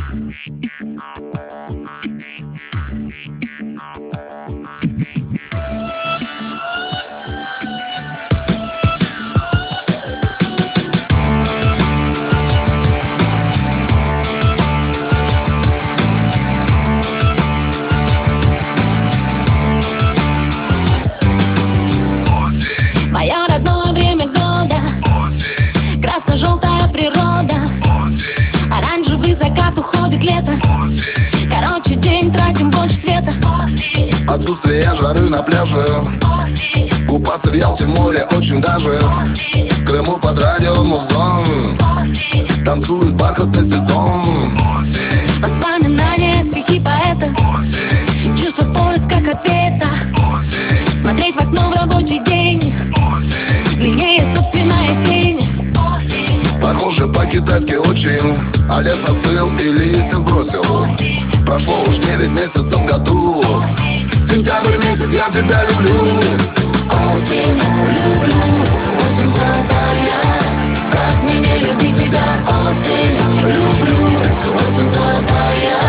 Мое родное время года, красно-желтая природа, оранжевый закат, уходит лето. Короче, день тратим больше света. Отсутствие жары на пляже, купаться в Ялте, море очень даже. В Крыму под радио Музон танцует бархатный сезон. Воспоминания, стихи поэта, чувства в поисках ответа. Смотреть в окно в рабочий день, длиннее собственная тень. Похоже по-китайски очень, а лес остыл и листья сбросил. Прошло уж 9 месяцев в году. Сентябрь месяц, я тебя люблю. Осень, люблю, осень золотая. Как мне не любить тебя, осень, люблю, осень золотая.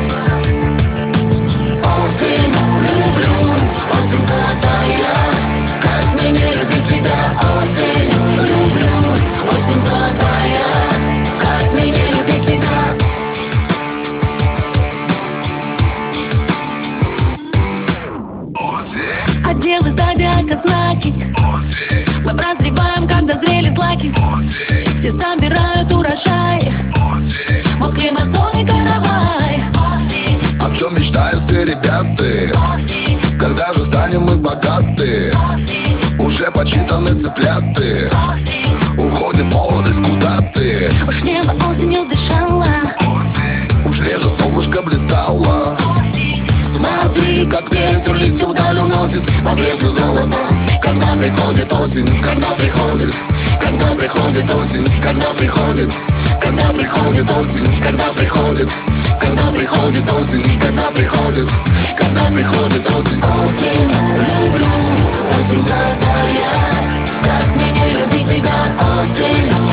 Осень, люблю, осень золотая. Как мне не любить тебя, осень, люблю, осень золотая. Как мне не любить тебя. Отделы зодиака знаки, мы прозреваем, когда зрели злаки. Все собирают урожай, в Москве морской каравай. О чем мечтают все ребята? Когда же станем мы богаты? Уже почитаны цыпляты, уходит молодость, куда ты? Уж небо осенью дышало, уж реже солнышко блистало. смотри, Как ветер листья вдаль уносит, воскреснет золото. Когда приходит осень, когда приходит, когда приходит осень, когда приходит, когда приходит осень, когда приходит, когда приходит осень, когда приходит, когда приходит осень. осень, люблю, осень золотая. Как мне не любить тебя, осень,